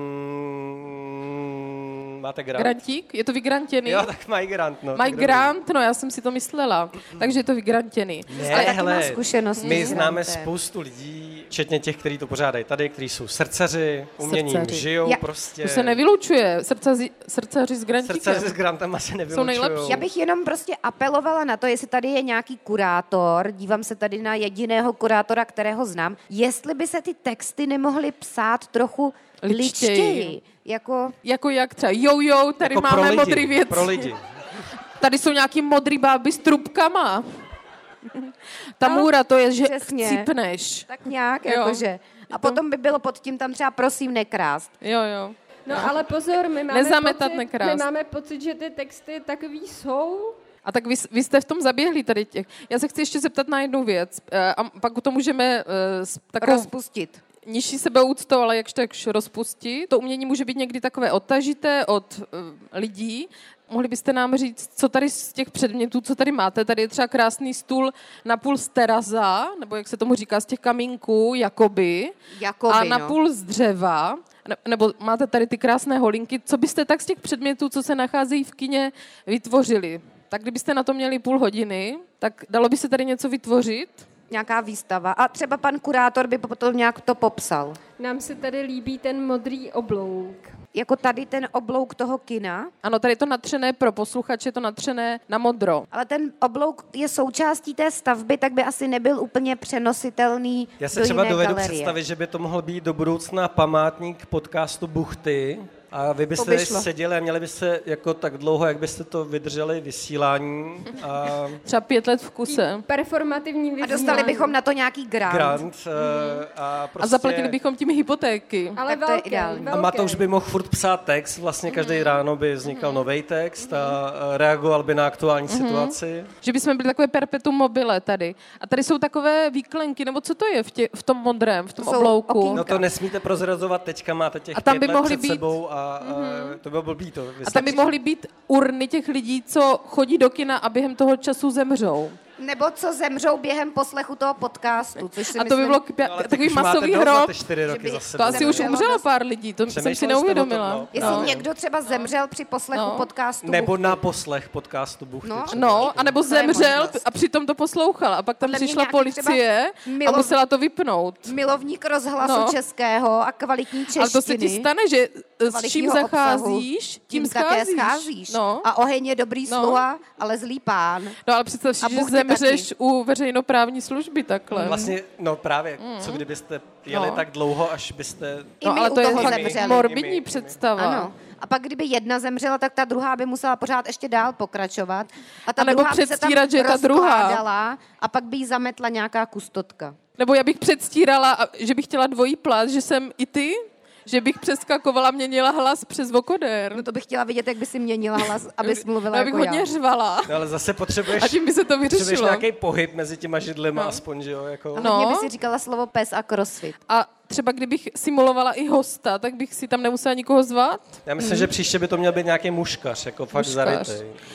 Mm, máte grant? Grantík? Je to vygrantěný? Jo, tak mají grant, no. Mají tak dobrý. grant, no já jsem si to myslela. Takže je to vygrantěný. Ne, Ale taky hele, má zkušenosti my s známe grantem. spoustu lidí, včetně těch, kteří to pořádají tady, kteří jsou srdcaři, uměním Srdcaři. žijou Ja- prostě. To se nevylučuje. Srdcaři, srdcaři s grantíkem. Srdcaři s grantem asi nevylučujou. nejlepší. Já bych jenom prostě apelovala na to, jestli tady je nějaký kurátor, dívám se tady na jediného kurátora, kterého znám, jestli by se ty texty nemohly psát trochu Ličtěji. ličtěji. Jako, Jako jak třeba, jo, jo, tady jako pro máme lidi, modrý věci. Pro lidi. Tady jsou nějaký modrý báby s trubkama. Ta můra, to je, že přesně. chcípneš. tak nějak, Jo. jakože. A potom by bylo pod tím tam třeba prosím nekrást. Jo, jo. No ale pozor, my máme, Nezametat, pocit, nekrást. my máme pocit, že ty texty takový jsou. A tak vy, vy jste v tom zaběhli tady těch. Já se chci ještě zeptat na jednu věc. eh, A pak to můžeme eh, s takovou Rozpustit. nižší sebeúctou, ale jakž takž rozpustit. To umění může být někdy takové odtažité od uh, lidí. Mohli byste nám říct, co tady z těch předmětů, co tady máte? Tady je třeba krásný stůl napůl z teraza, nebo jak se tomu říká, z těch kamínků, jakoby. Jakoby, a no. napůl z dřeva. Ne, nebo máte tady ty krásné holinky. Co byste tak z těch předmětů, co se nacházejí v kině, vytvořili? Tak kdybyste na to měli půl hodiny, tak dalo by se tady něco vytvořit? Nějaká výstava. A třeba pan kurátor by potom nějak to popsal. Nám se tady líbí ten modrý oblouk. Jako tady ten oblouk toho kina, Ano, tady je to natřené pro posluchače, je to natřené na modro. ale ten oblouk je součástí té stavby, tak by asi nebyl úplně přenositelný Já se do třeba jiné dovedu galerie. představit, že by to mohl být do budoucna památník podcastu Buchty. A vy byste To by tady šlo. seděli a měli byste jako tak dlouho, jak byste to vydrželi vysílání a Třeba pět let v kuse. Performativní A vysílání. dostali bychom na to nějaký grant. grant eh, a prostě... A zaplatili bychom tím hypotéky. Ale Tak to je velké, ideální. velké. A Matouš by mohl furt psát text, vlastně každý ráno by vznikal nový text a eh, reagoval by na aktuální situaci. Že bychom byli takové perpetuum mobile tady. A tady jsou takové výklenky, nebo co to je v, tě, v tom modrém, v tom To jsou oblouku? okýnka. No to nesmíte prozrazovat, teďka máte těch A tam pět by let mohly před být- sebou a, a to bylo blbý to. Vy A jste tam by přišli- mohly být urny těch lidí, co chodí do kina a během toho času zemřou. Nebo co zemřou během poslechu toho podcastu, což si A to by myslím, bylo kpě- No, ale teď takový už máte masový dost za hrob. ty čtyři roky by- za to sebou. To asi už Nebylo umřelo dost. pár lidí, to jsem si Přemýšleli jste o tom, neuvědomila. no. Jestli No. někdo třeba zemřel při poslechu No. podcastu Nebo Buchty. na poslech podcastu Buchty. No. třeba. No, anebo To je zemřel možnost. a přitom to poslouchal. A pak tam Podle mě přišla nějaký policie třeba a milov- musela to vypnout. Milovník rozhlasu No. českého a kvalitní češtiny. Ale to se ti stane, že s čím kvalitního zacházíš, obsahu, tím také scházíš. scházíš. No. A oheň je dobrý No. sluha, ale zlý pán. No ale představ si, A že Buchty zemřeš taky. u veřejnoprávní služby takhle. Vlastně, no právě, co kdybyste jeli No. tak dlouho, až byste... I No my ale u to je toho fakt zemřeli. morbidní I my. představa. Ano. A pak, kdyby jedna zemřela, tak ta druhá by musela pořád ještě dál pokračovat. A ta A nebo druhá by se tam předstírat, že je ta druhá. rozkládala a pak by jí zametla nějaká kustotka. Nebo já bych předstírala, a- že bych chtěla dvojí plat, že jsem i ty, že bych přeskakovala, měnila hlas přes vokoder. No to bych chtěla vidět, jak by si měnila hlas, aby mluvila No, já bych jako hodně já. řvala. No, ale zase potřebuješ, A tím by se to potřebuješ vyřešilo. nějaký pohyb mezi těma židlema aspoň, že jo? Jako... A No. hodně by si říkala slovo pes a crossfit. A třeba kdybych simulovala i hosta, tak bych si tam nemusela nikoho zvat. Já myslím, že příště by to měl být nějaký muškař, jako fakt Muškař. zarytej. No.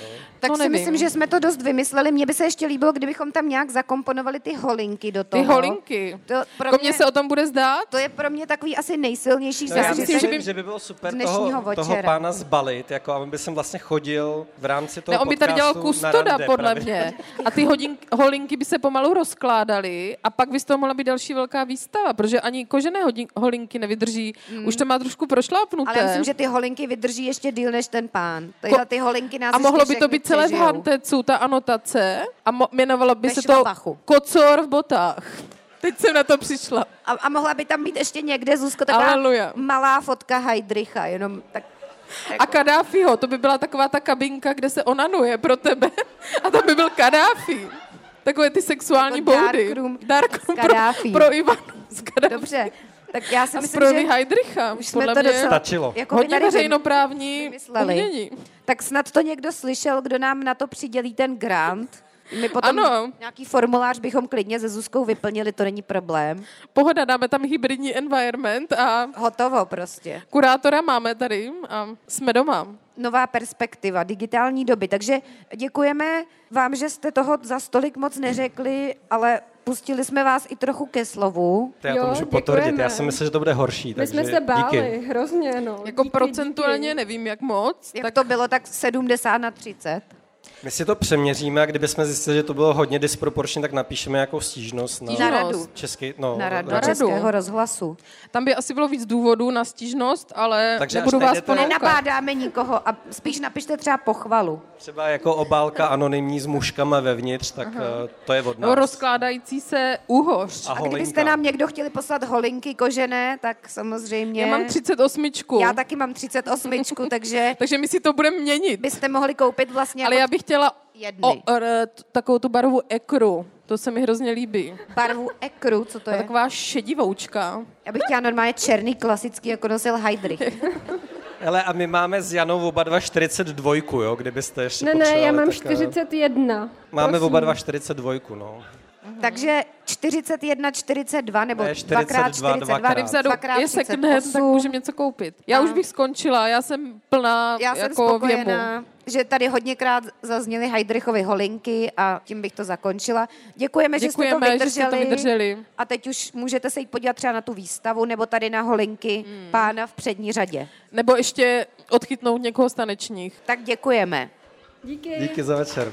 Tak to si nevím. myslím, že jsme to dost vymysleli. Mně by se ještě líbilo, kdybychom tam nějak zakomponovali ty holinky do toho. Ty holinky. To pro Jako mě, mně se o tom bude zdát? to je pro mě takový asi nejsilnější No, já zážitek. myslím, že by- by, že by bylo super dnešního toho, toho večera. pána zbalit, jako aby by jsem vlastně chodil v rámci toho Ne, on by tady dělal podcastu na kustoda, rande podle právě. mě. A ty hodin, holinky by se pomalu rozkládaly a pak by z toho mohla být další velká výstava, protože ani kožené hodin, holinky nevydrží. Mm. Už to má trošku prošlápnuté. Ale já myslím, že ty holinky vydrží ještě díl než ten pán. Tyhle ty holinky nás A mohlo ještě by to všechny být celé v přežijou. Hantecu, ta anotace, a mo- jmenovalo by Ve se to Švabachu. Kocor v botách. Teď jsem na to přišla. A, a mohla by tam být ještě někde, Zuzko, taková Aleluja. malá fotka Heidricha, jenom tak... A Kadáfiho, to by byla taková ta kabinka, kde se onanuje pro tebe. A tam by byl Kadáfi. Takové ty sexuální Jako boudy. darkroom Darkroom s Kadáfím. pro, pro Ivanu. S Kadáfím. Dobře, tak já si A myslím, pro že Heidricha. už jsme Podle to mě docela... Stačilo. Jako hodně tady veřejnoprávní vymysleli. umění. Tak snad to někdo slyšel, kdo nám na to přidělí ten grant. My potom Ano. nějaký formulář bychom klidně se Zuzkou vyplnili, to není problém. Pohoda, dáme tam hybridní environment a Hotovo prostě. kurátora máme tady a jsme doma. Nová perspektiva digitální doby. Takže děkujeme vám, že jste toho za stolik moc neřekli, ale pustili jsme vás i trochu ke slovu. To já to Jo, můžu potvrdit, děkujeme. já si myslím, že to bude horší. My Takže jsme se báli, díky. hrozně, no. Jako Díky, procentuálně díky. nevím, jak moc. Jak tak to bylo, tak sedmdesát na třicet. My si to přeměříme a kdybychom zjistili, že to bylo hodně disproporčně, tak napíšeme nějakou stížnost na Na radu. český, no, Na radu Na radu. Českého rozhlasu. Tam by asi bylo víc důvodů na stížnost, ale Takže až nebudu vás najdete- ponoukat. Nenabádáme nikoho a spíš napište třeba pochvalu. Třeba jako obálka anonymní s muškama vevnitř, tak uh, to je od nás. No, rozkládající se úhoř. A A kdybyste holinka. nám někdo chtěli poslat holinky kožené, tak samozřejmě... Já mám třicet osm. Já taky mám třicet osm, takže Takže my si to budeme měnit. byste mohli koupit vlastně Ale od já bych chtěla jedny. o, r, t- takovou tu barvu ekru. To se mi hrozně líbí. barvu ekru, co to To je je? taková šedivoučka. Já bych chtěla normálně černý, klasický, jako nosil Heidrich. Hele, a my máme s Janou oba dva čtyřicet dva, jo, kdybyste ještě Ne, ne, potřebovali, já mám tak, eh, čtyřicet jedna. Máme Prosím. oba dva čtyřicet dva, no. Takže čtyřicet jedna, čtyřicet dva, nebo Ne, dvakrát čtyřicet dva, čtyřicet dva, dvakrát. Tady vzadu dvakrát je třicet second hand, tak osm. můžeme něco koupit. Já A- už bych skončila, já jsem plná Já jsem jako věmu. spokojená, že tady hodněkrát zazněly Heidrichovy holinky a tím bych to zakončila. Děkujeme, že jste to Děkujeme, že vydrželi. jste to vydrželi. A teď už můžete se jít podívat třeba na tu výstavu nebo tady na holinky Hmm. pána v přední řadě. Nebo ještě odchytnout někoho z tanečních. Tak děkujeme. Díky. Díky za večer.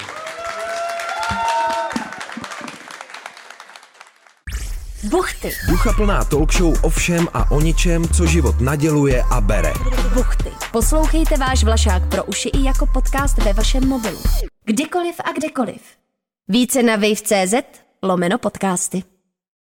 Buchty. Duchaplná talk show o všem a o ničem, co život naděluje a bere. Buchty. Poslouchejte váš Vlašák pro uši i jako podcast ve vašem mobilu. Kdykoliv a kdekoliv. Více na wave tečka cé zet lomeno podcasty.